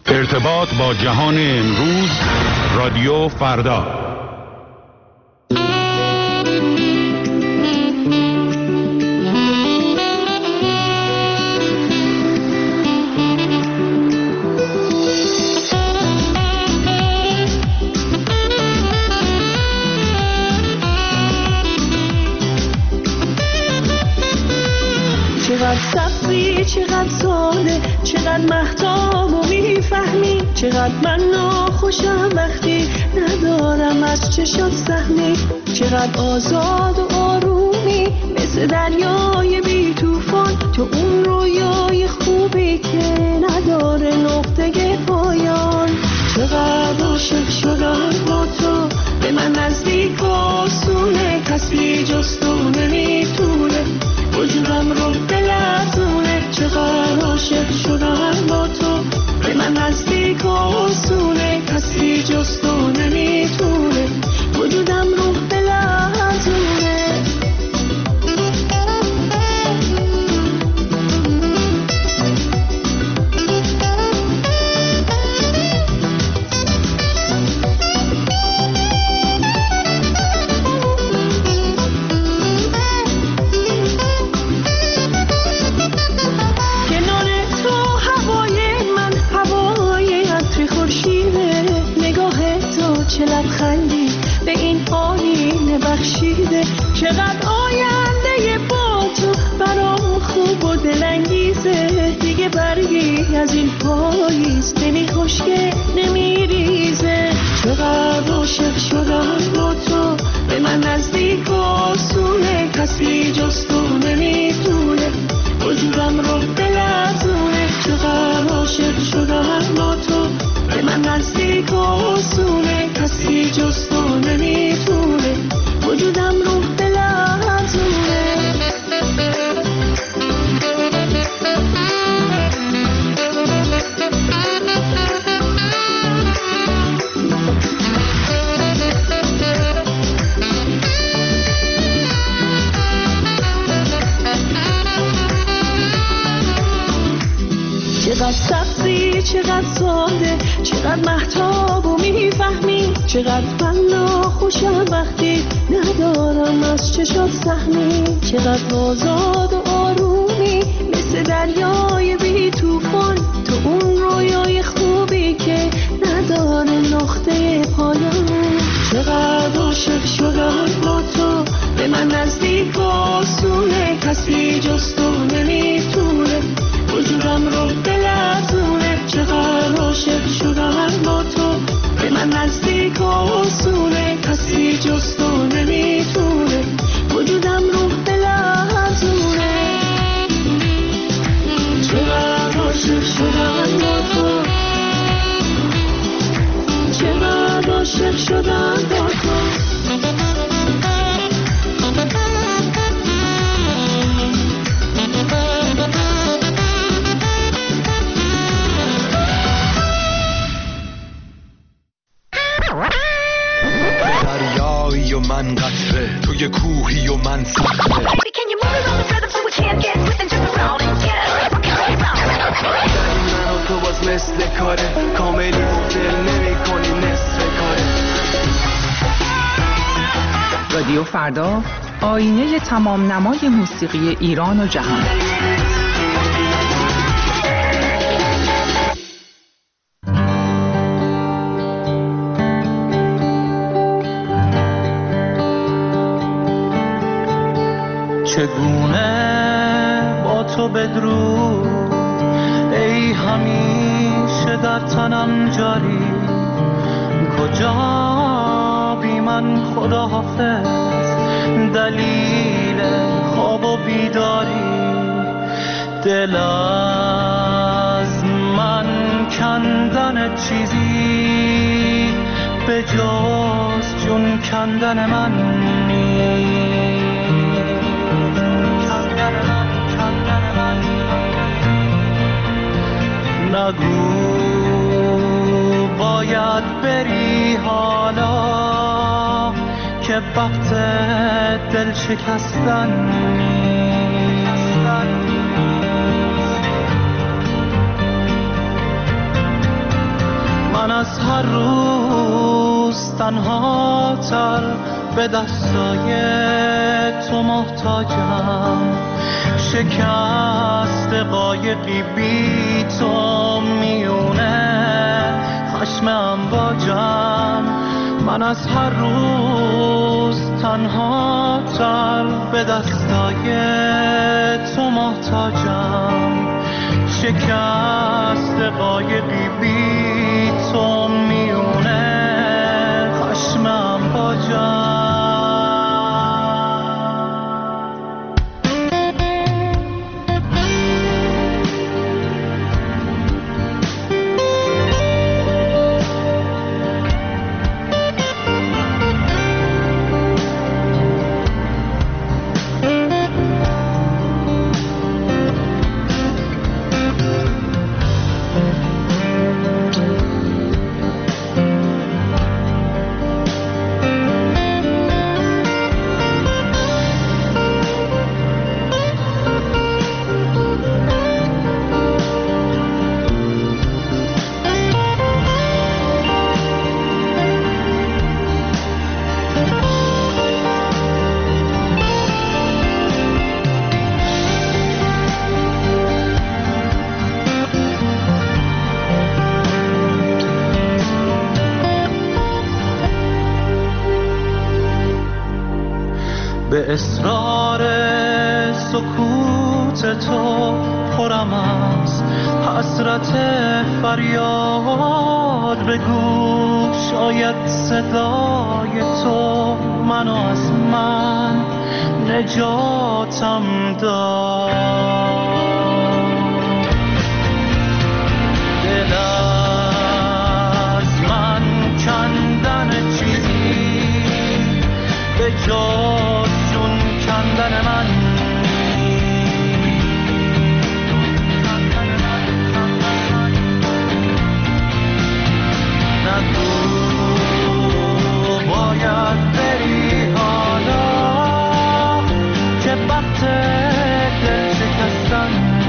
ارتباط با جهان امروز، رادیو فردا. چقدر سبزی، چقدر ساده، چقدر مهتاب و میفهمی، چقدر من ناخوشم وقتی ندارم از چشات سهمی، چقدر آزاد و آرومی مثل دریای بی توفان، تو اون رویای خوبی که نداره نقطه پایان. چقدر عاشق شدم با تو، به من نزدیک آسونه، کسی جز تو نمیتونه وجودم رو بلرزونه. چقدر عاشق شدم با تو، به من نزدیک آسونه، کسی جز تو نمیتونه وجودم رو بلرزونه. لبخندی به این آینه بخشیده، چقدر آینده با تو برام خوب و دلانگیزه. دیگه برگی از این پاییز نمی خشکه نمی ریزه. چقدر عاشق شدم با تو، به من نزدیک آسونه، کسی جز تو نمیتونه وجودم رو بلرزونه. چقدر عاشق شدم با تو، به من نزدیک آسونه، کسی جز تو نمیتونه وجودم رو بلرزونه. چقدر سبزی، چقدر ساده، چقدر مهتاب و میفهمی، چقدر من ناخوشم وقتی ندارم از چشات سهمی، چقدر آزاد و آرومی مثل دریای بی توفان، تو اون رویای خوبی که نداره نقطه پایان. چقدر عاشق شدم با تو، به من نزدیک آسونه، کسی جز تو نمیتونه وجودم رو بلرزونه. چقدر عاشق شدم با تو، به من نزدیک آسونه، کسی جز تو نمیتونه وجودم رو بلرزونه. چقدر عاشق شدم با تو، چقدر عاشق شدم با تو. دریایی و من قطره، توی کوهی و من صخره. من و تو باز مثل کاره، کاملی و دل نمی کنی نصف کاره. رادیو فردا، آینه تمام نمای موسیقی ایران و جهان. چگونه با تو بدرود ای همیشه در تنم جاری، کجا بی من خدا حافظ دلیل خواب و بیداری. دل از من کندن چیزی به جز جون کندن من نیست. نگو باید بری حالا که وقت دل شکستن نیست. از هر روز تنها تر به دستای تو محتاجم. شکست قایقی بی تو میونه خشم امواجم. من از هر روز تنها تر به دستای تو محتاجم. شکست قایقی بی تو میونه خشم امواجم. به اصرار سکوت تو پرم از حسرت فریاد. بگو شاید صدای تو منو از من نجاتم داد. دل از من کندن چیزی به جز جون کندن من. نگو باید بری حالا که وقت دل شکستن.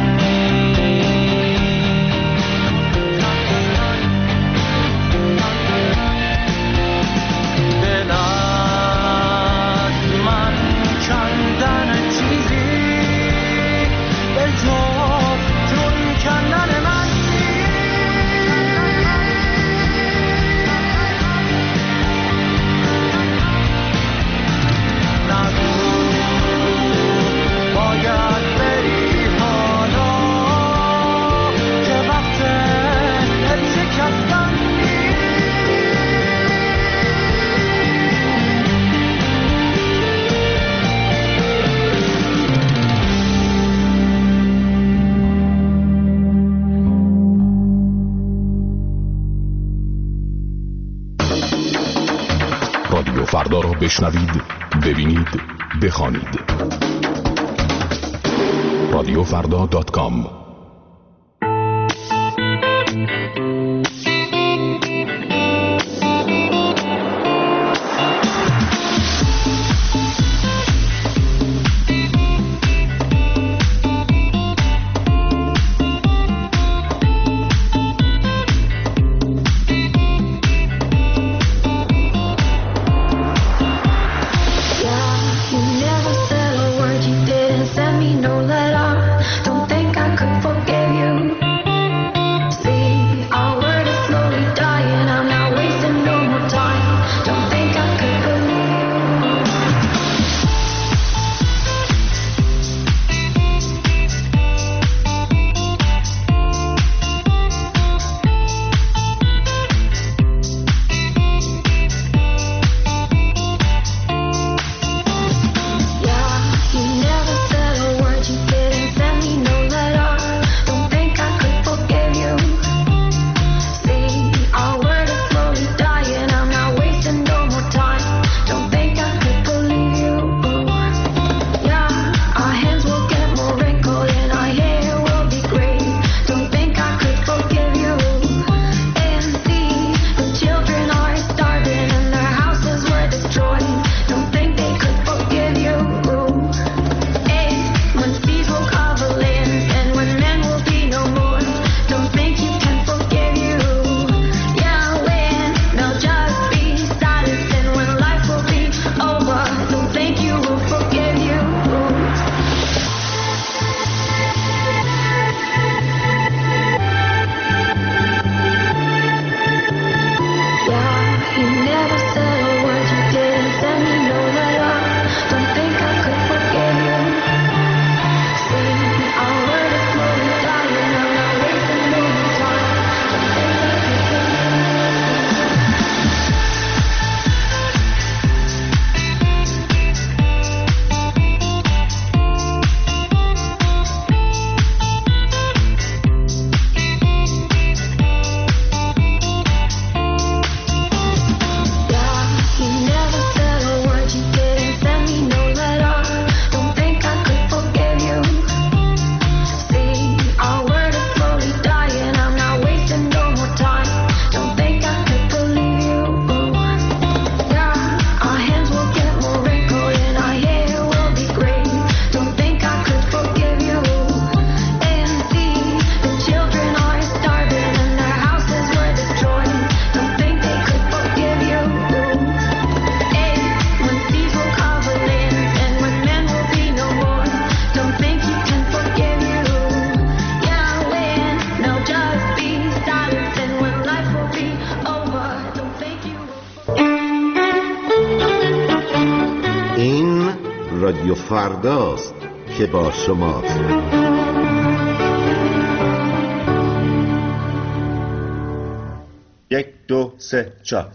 دل از من کندن چیزی به جز جون کندن من. باید بری حالا که وقت دل شکستن. رادیو فردا را بشنوید، ببینید، بخوانید. radiofrda.com. Don't think I could forgive you. See, I رادیو فرداست که با شماست. یک دو سه چهار.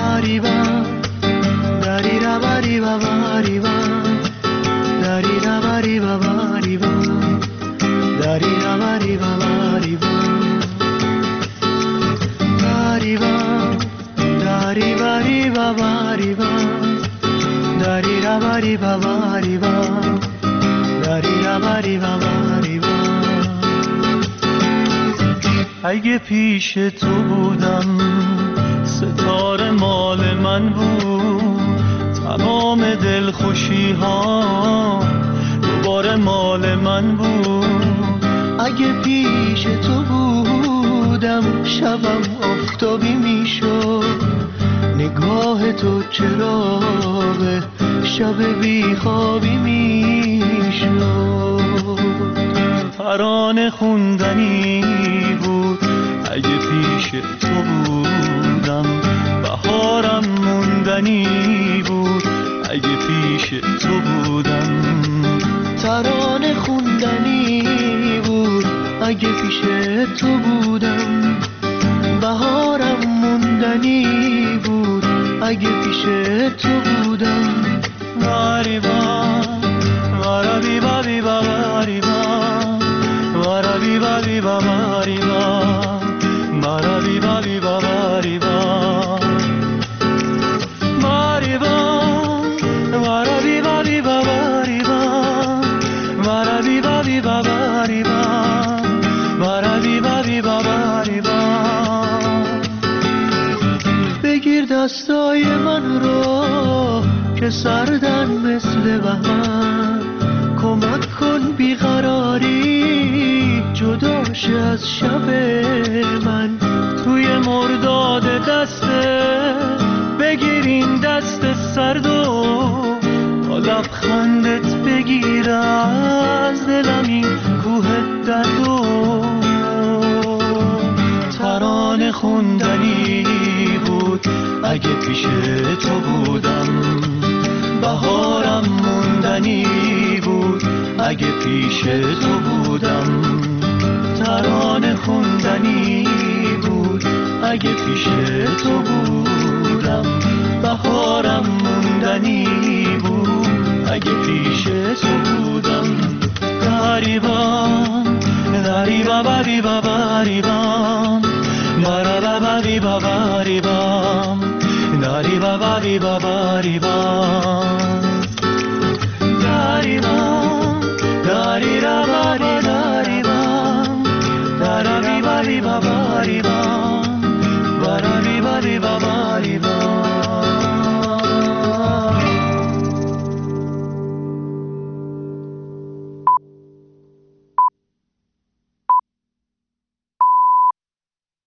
اگه پیش تو بودم ستاره مال من بود، تمام دلخوشی ها دوباره مال من بود. اگه پیش تو بودم شبم آفتابی میشد، نگاه تو چراغ شب بیخوابی میشد. ترانه خوندنی بود اگه پیش تو بودم، بهارم موندنی بود اگه پیش تو بودم. ترانه خوندنی بود اگه پیش تو بودم، بهارم موندنی بود اگه پیش تو بودم. واریبا وارابی بابی باریبا وارابی بابی باریبا وارابی بابی باریبا باریبا وارابی بابی باریبا وارابی بابی باریبا وارابی بابی باریبا. بگیر دستای من رو که سردن مثل بهار، کمک کن بیقراری جداش از شب من. توی مرداد دسته بگیر این دست سرد و با لبخندت بگیر از دلم این کوه درد و ترانه خوندنی بود اگه پیش تو بودم، بهارم موندنی بود اگه پیش تو بودم. ترانه خوندنی بود اگه پیش تو بودم، بهارم موندنی بود اگه پیش تو بودم. داریبان داریبا باری باباریبان بارا باری باباریبان داریبا باری باباریبان.